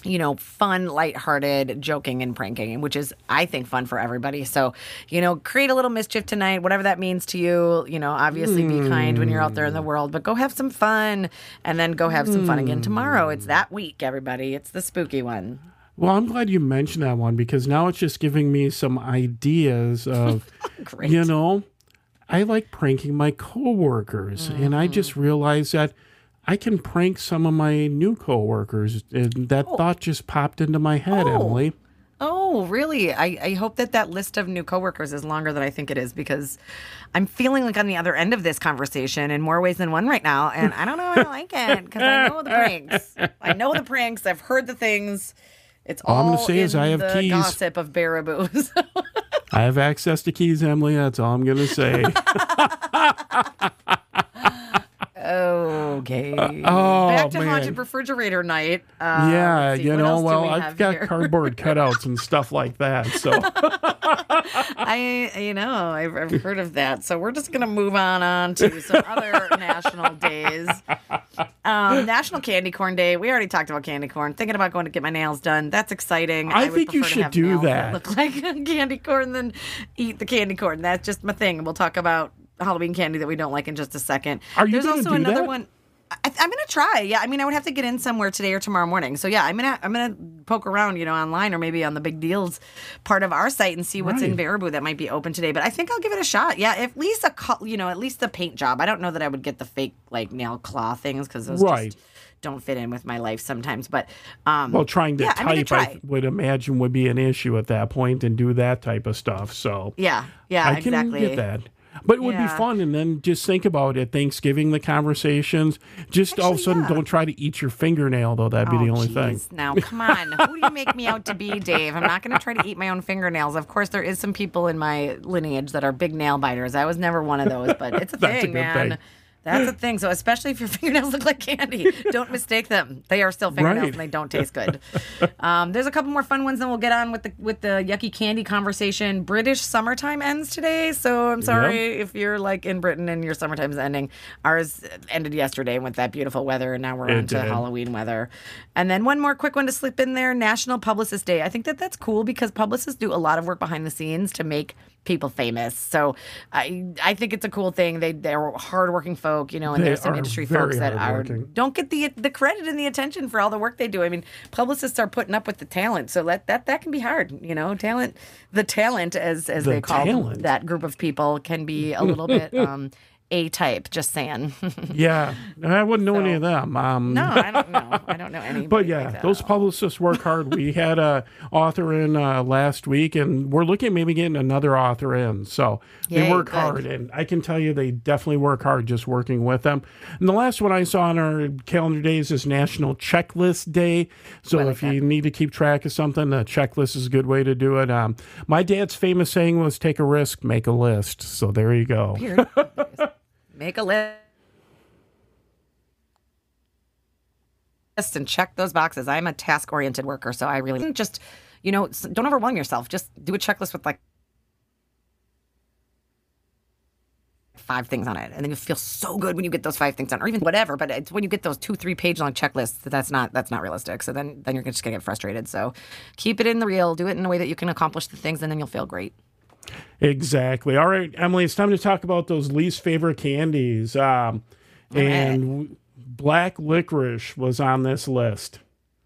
fun, lighthearted joking and pranking, which is, I think, fun for everybody. So, create a little mischief tonight, whatever that means to you. Obviously be kind when you're out there in the world, but go have some fun and then go have some fun again tomorrow. It's that week, everybody. It's the spooky one.
Well, I'm glad you mentioned that one because now it's just giving me some ideas of, I like pranking my coworkers, and I just realized that I can prank some of my new coworkers, and that thought just popped into my head, Emily.
Oh, really? I hope that list of new coworkers is longer than I think it is because I'm feeling like on the other end of this conversation in more ways than one right now, and I don't know if I like it because I know the pranks. I know the pranks. I've heard the things. It's all
I'm going to say is I have
the
keys.
Gossip of Baraboo.
I have access to keys, Emily. That's all I'm going to say.
Okay. Back to
man.
haunted refrigerator night.
Yeah,
let's see, what else do we
I've
have
got
here?
cardboard cutouts and stuff like that. So
I've heard of that. So we're just gonna move on to some other national days. National Candy Corn Day. We already talked about candy corn. Thinking about going to get my nails done. That's exciting.
I
would
think you
prefer to
should
have
do
nails
that.
Look like candy corn than eat the candy corn. That's just my thing. We'll talk about Halloween candy that we don't like in just a second.
There's
also
do
another
that?
one. I'm gonna try. Yeah, I would have to get in somewhere today or tomorrow morning. So yeah, I'm gonna poke around, online or maybe on the Big Deals part of our site and see what's in Baraboo that might be open today. But I think I'll give it a shot. Yeah, at least at least the paint job. I don't know that I would get the fake nail claw things because those just don't fit in with my life sometimes. But
trying to type,
try.
I would imagine would be an issue at that point and do that type of stuff. So
yeah,
I can
exactly.
get that. But it would be fun, and then just think about it. Thanksgiving, the conversations. Just all of a sudden, don't try to eat your fingernail, though. That'd be the only thing.
Now, come on. Who do you make me out to be, Dave? I'm not going to try to eat my own fingernails. Of course, there is some people in my lineage that are big nail biters. I was never one of those, but it's a
That's
thing,
a good
man.
thing.
That's a thing. So especially if your fingernails look like candy, don't mistake them. They are still fingernails and they don't taste good. There's a couple more fun ones, then we'll get on with the yucky candy conversation. British summertime ends today, so I'm sorry if you're in Britain and your summertime's ending. Ours ended yesterday with that beautiful weather, and now we're on to Halloween weather. And then one more quick one to slip in there: National Publicist Day. I think that's cool because publicists do a lot of work behind the scenes to make people famous. So I think it's a cool thing. They're hardworking folk, and there's some industry folks that don't get the credit and the attention for all the work they do. I mean, publicists are putting up with the talent, so that can be hard. The talent as they call that group of people can be a little bit A-type. Just saying.
Yeah, I wouldn't know any of them.
No, I don't know. I don't know any.
But yeah, those publicists work hard. We had a author in last week, and we're looking at maybe getting another author in. So they work hard, and I can tell you they definitely work hard just working with them. And the last one I saw on our calendar days is National Checklist Day. So if you need to keep track of something, a checklist is a good way to do it. My dad's famous saying was, "Take a risk, make a list." So there you go.
Make a list and check those boxes. I'm a task-oriented worker, so I really just, don't overwhelm yourself. Just do a checklist with 5 things on it, and then you feel so good when you get those 5 things done, or even whatever. But it's when you get those 2-3 page long checklists that's not realistic. So then you're just gonna get frustrated. So keep it in the real. Do it in a way that you can accomplish the things, and then you'll feel great.
Exactly. All right, Emily, it's time to talk about those least favorite candies. And black licorice was on this list.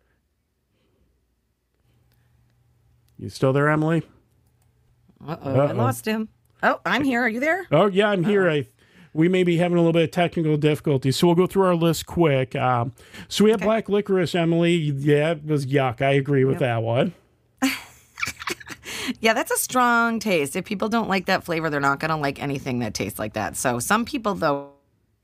You still there, Emily?
I lost him. Oh, I'm here. Are you there?
Oh, yeah, I'm here. We may be having a little bit of technical difficulty, so we'll go through our list quick. So we have black licorice, Emily. Yeah, it was yuck. I agree with that one.
Yeah, that's a strong taste. If people don't like that flavor, they're not going to like anything that tastes like that. So some people, though,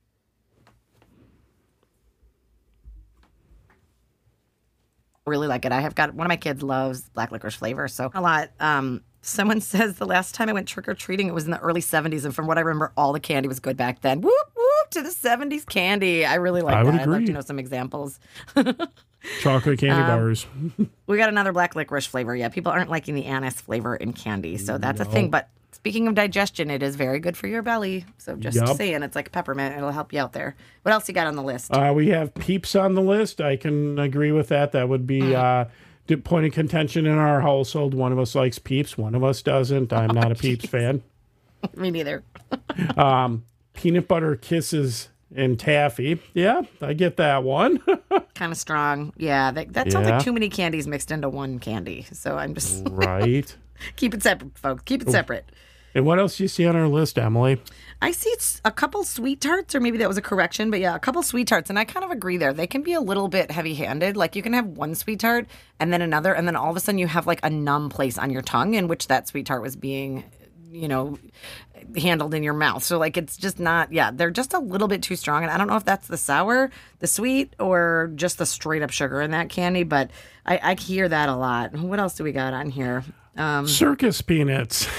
really like it. I have got one of my kids loves black licorice flavor, so a lot. Someone says the last time I went trick-or-treating, it was in the early 70s, and from what I remember, all the candy was good back then. Whoop, whoop, to the 70s candy. I really like that. I'd like to know some examples.
Chocolate candy bars.
We got another black licorice flavor. Yeah, people aren't liking the anise flavor in candy, so that's a thing. But Speaking of digestion, it is very good for your belly. So just saying, it's like peppermint. It'll help you out there. What else you got on the list?
We have Peeps on the list. I can agree with that. That would be point of contention in our household. One of us likes Peeps. One of us doesn't. I'm not a Peeps fan.
Me neither.
Peanut butter kisses and taffy. Yeah, I get that one.
Kind of strong. Yeah, that sounds like too many candies mixed into one candy. So I'm just...
Right.
Keep it separate, folks. Keep it separate.
And what else do you see on our list, Emily?
I see a couple sweet tarts, or maybe that was a correction, but yeah, a couple sweet tarts. And I kind of agree there. They can be a little bit heavy-handed. Like you can have one sweet tart and then another, and then all of a sudden you have like a numb place on your tongue in which that sweet tart was being, handled in your mouth. So like it's just not, they're just a little bit too strong. And I don't know if that's the sour, the sweet, or just the straight up sugar in that candy, but I hear that a lot. What else do we got on here?
Circus peanuts.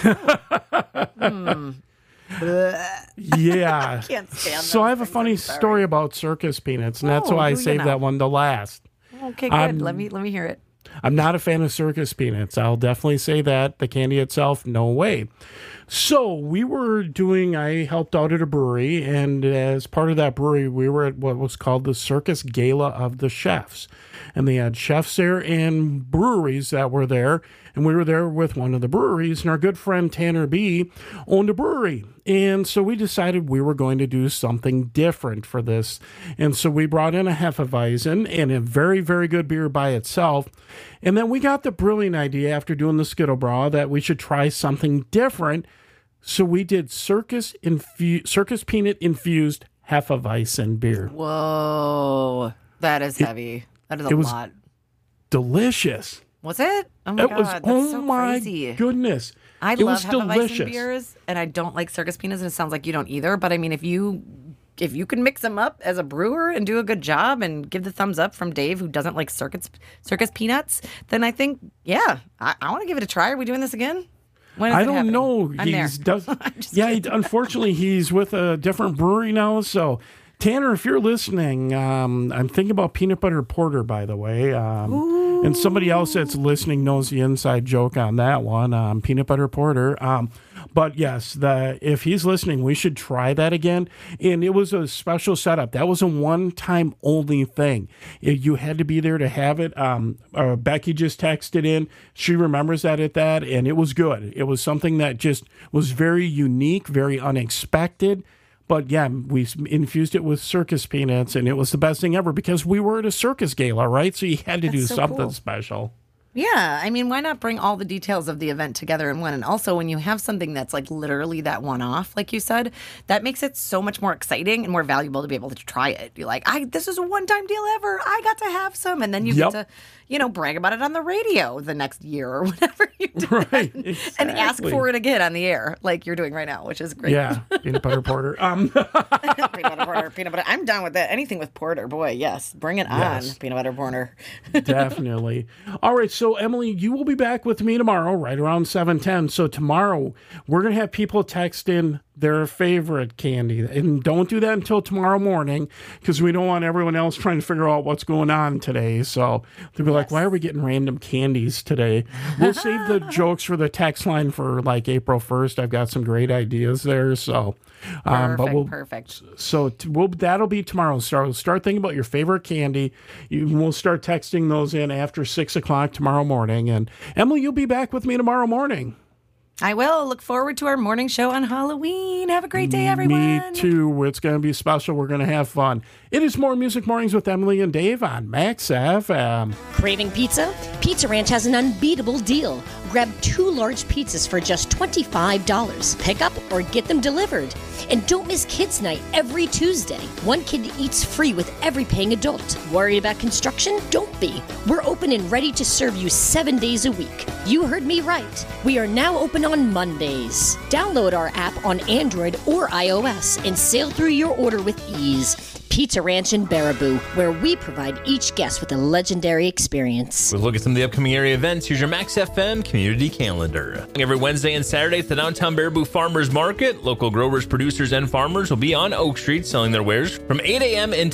Yeah.
I can't stand
so I have a funny story about circus peanuts, and that's why I saved that one to last.
Okay, good. Let me hear it.
I'm not a fan of circus peanuts. I'll definitely say that. The candy itself, no way. So I helped out at a brewery, and as part of that brewery, we were at what was called the Circus Gala of the Chefs. And they had chefs there and breweries that were there. And we were there with one of the breweries, and our good friend Tanner B owned a brewery. And so we decided we were going to do something different for this. And so we brought in a Hefeweizen and a very, very good beer by itself. And then we got the brilliant idea after doing the Skittlebraw that we should try something different. So we did circus peanut infused Hefeweizen beer.
Whoa, that is heavy. That is a lot.
Delicious.
Was it? Oh my God, that's so crazy.
Goodness.
I love Hefeweizen beers, and I don't like circus peanuts, and it sounds like you don't either. But I mean, if you can mix them up as a brewer and do a good job and give the thumbs up from Dave, who doesn't like circus peanuts, then I think, I want to give it a try. Are we doing this again? When is
I
it
don't
happening?
know. Unfortunately, he's with a different brewery now. So, Tanner, if you're listening, I'm thinking about peanut butter porter, by the way. And somebody else that's listening knows the inside joke on that one, peanut butter porter. But yes, if he's listening, we should try that again. And it was a special setup. That was a one-time only thing. You had to be there to have it. Becky just texted in. She remembers that and it was good. It was something that just was very unique, very unexpected. But yeah, we infused it with circus peanuts, and it was the best thing ever because we were at a circus gala, right? So you had to do something special.
Yeah, I mean, why not bring all the details of the event together in one? And also, when you have something that's like literally that one-off, like you said, that makes it so much more exciting and more valuable to be able to try it. You're like, this is a one-time deal ever. I got to have some. And then you get to, brag about it on the radio the next year or whatever you do.
Right, exactly.
And ask for it again on the air, like you're doing right now, which is great.
Yeah, peanut butter porter.
Peanut butter porter, peanut butter. I'm down with that. Anything with porter, boy, yes. Bring it on, peanut butter porter.
Definitely. All right, so Emily, you will be back with me tomorrow, right around 7:10. So tomorrow, we're going to have people text in their favorite candy. And don't do that until tomorrow morning because we don't want everyone else trying to figure out what's going on today. So they'll be like, why are we getting random candies today? We'll save the jokes for the text line for like April 1st. I've got some great ideas there. So,
perfect.
So that'll be tomorrow. So start thinking about your favorite candy. We'll start texting those in after 6 o'clock tomorrow morning. And Emily, you'll be back with me tomorrow morning.
I will. Look forward to our morning show on Halloween. Have a great day, everyone.
Me too. It's going to be special. We're going to have fun. It is More Music Mornings with Emily and Dave on Max FM.
Craving pizza? Pizza Ranch has an unbeatable deal. Grab 2 large pizzas for just $25. Pick up or get them delivered. And don't miss Kids Night every Tuesday. One kid eats free with every paying adult. Worried about construction? Don't be. We're open and ready to serve you 7 days a week. You heard me right. We are now open on Mondays. Download our app on Android or iOS and sail through your order with ease. Pizza Ranch in Baraboo, where we provide each guest with a legendary experience.
We'll look at some of the upcoming area events. Here's your Max FM community calendar. Every Wednesday and Saturday at the downtown Baraboo Farmers Market, local growers, producers, and farmers will be on Oak Street selling their wares from 8 a.m. until